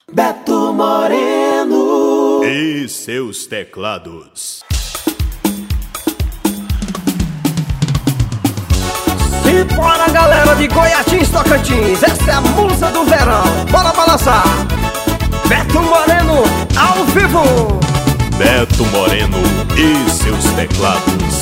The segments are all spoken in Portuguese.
Beto Moreno e seus teclados. Simbora, galera de Goiatins, Tocantins, essa é a musa do verão, bora balançar. Beto Moreno ao vivo. Beto Moreno e seus teclados.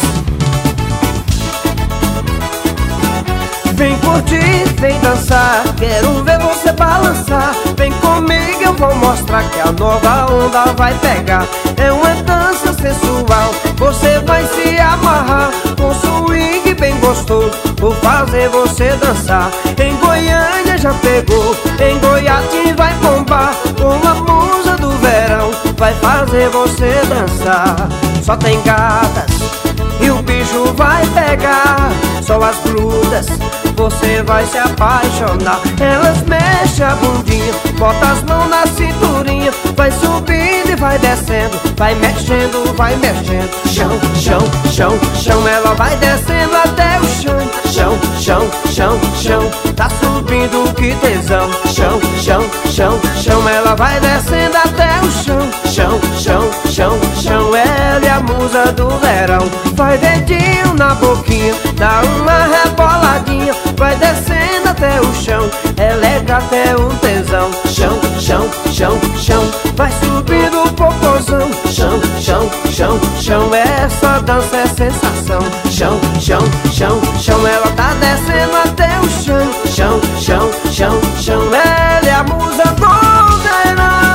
Vem curtir, vem dançar, quero ver você balançar. Vem comigo, eu vou mostrar que a nova onda vai pegar. É uma dança sensual, você vai se amarrar. Com swing bem gostoso, vou fazer você dançar. Em Goiânia já pegou, em Goiatins vai bombar. Com a musa do verão, vai fazer você dançar. Só tem gatas e o bicho vai pegar. Só as brutas, você vai se apaixonar. Elas mexem a bundinha, bota as mãos na cinturinha. Vai subindo e vai descendo, vai mexendo, vai mexendo. Chão, chão, chão, chão, ela vai descendo até o chão. Chão, chão, chão, chão, tá subindo, que tesão. Chão, chão, chão, chão, ela vai descendo até o chão. Chão, chão, chão, chão, ela é a musa do verão. Vai dedinho na boquinha, dá uma reboladinha. Vai descendo até o chão, ela até um tesão. Chão, chão, chão, chão, vai subindo o popozão. Chão, chão, chão, chão, essa dança é sensação. Chão, chão, chão, chão, ela tá descendo até o chão. Chão, chão, chão, chão, ela é a musa do verão.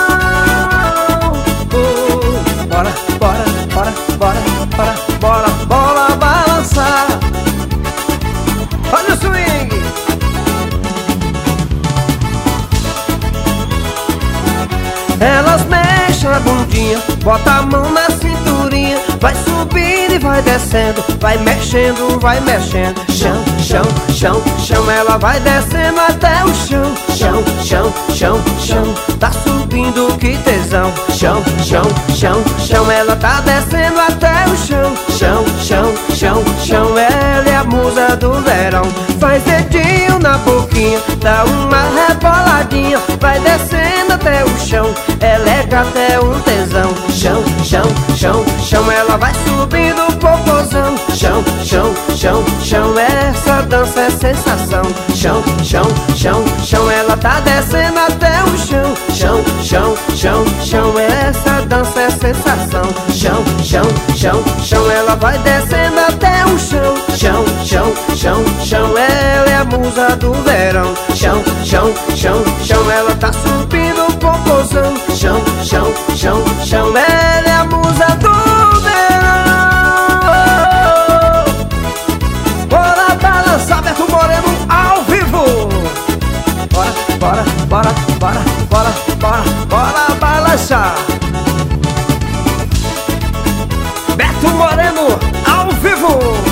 Bora, bora, bora, bora, bora, bora, bora balançar. Olha o swing. Elas mexem a bundinha, bota a mão na cinturinha. Vai subindo e vai descendo, vai mexendo, vai mexendo. Chão, chão, chão, chão, ela vai descendo até o chão. Chão, chão, chão, chão, tá subindo, que tesão. Chão, chão, chão, chão, ela tá descendo até o chão. Chão, chão, chão, chão, ela é a musa do verão. Faz dedinho na boquinha, dá uma reboladinha. Vai descendo até o chão, ela é até um tesão. Chão, chão, chão, chão, ela vai subindo o popozão. Chão, chão, chão, chão, essa dança é sensação. Chão, chão, chão, chão, ela tá descendo até o chão. Chão, chão, chão, chão, essa dança é sensação. Chão, chão, chão, chão, ela vai descendo até o chão. Chão, chão, chão, chão, ela é a musa do verão. Chão, chão, chão, chão, ela tá subindo o popozão. Chão, chão, chão, chão, ela é a musa do verão. Bora balançar, Beto Moreno ao vivo. Bora, bora, bora, bora, bora, bora, bora balançar. Beto Moreno ao vivo.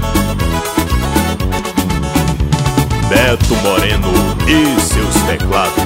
Beto Moreno e seus teclados.